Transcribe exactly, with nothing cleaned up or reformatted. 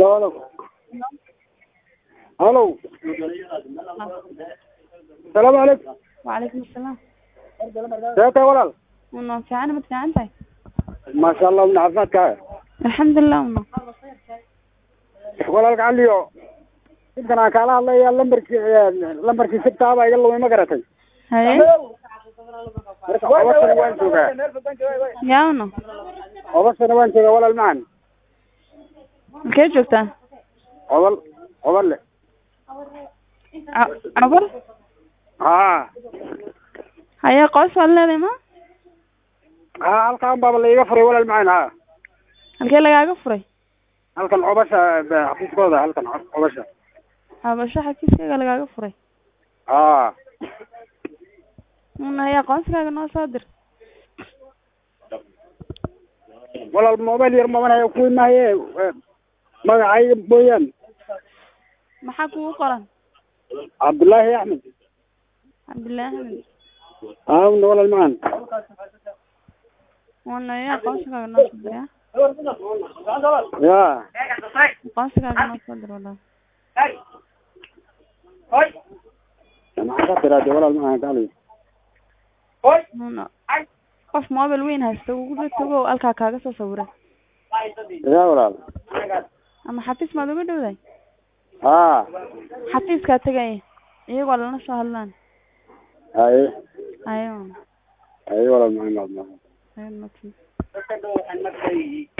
Hello. Hello. السلام عليكم. وعليكم السلام. ازيك يا ولد؟ والله في عنا متفق عنك. ما شاء الله من عفاتك. الحمد لله والله. ولد قال لي انت انا قال الله يا لمبرك لمبرك سبتها با يلا ما قراتي. هاي. وصل وين سوقه؟ يا ونو. وصل وين سوقه ولا المعن؟ كيف جوكتان؟ أول أول عبر؟ ها هيا قوس ولا لا ما؟ ها halkan baba la iga furay walaal macaan ha halkee lagaaga furay halkan cobasha xafiiskooda halkan cobasha cobasha xafiiskaaga lagaaga furay ha una haya qoonskaaga noo soo dir walaal mobile yar ma wanayo ku imaaye magacayga booyan maxaa kugu qoran Abdullahi Ahmed Abdullahi Ahmed aa walaal macaan una haya qoonskaaga noo soo dir ya qoonskaaga noo soo dir walaal hoy maxaa tiraade walaal macaan kali hoy una qof mobile weyn haysto ugu tago halka kaaga soo sawiray ya walaal ama xafiis ma ugu dhawday ha xafiiska tagay iyagoo lana soo hadlaan ay ayo ay walaal macaan ayo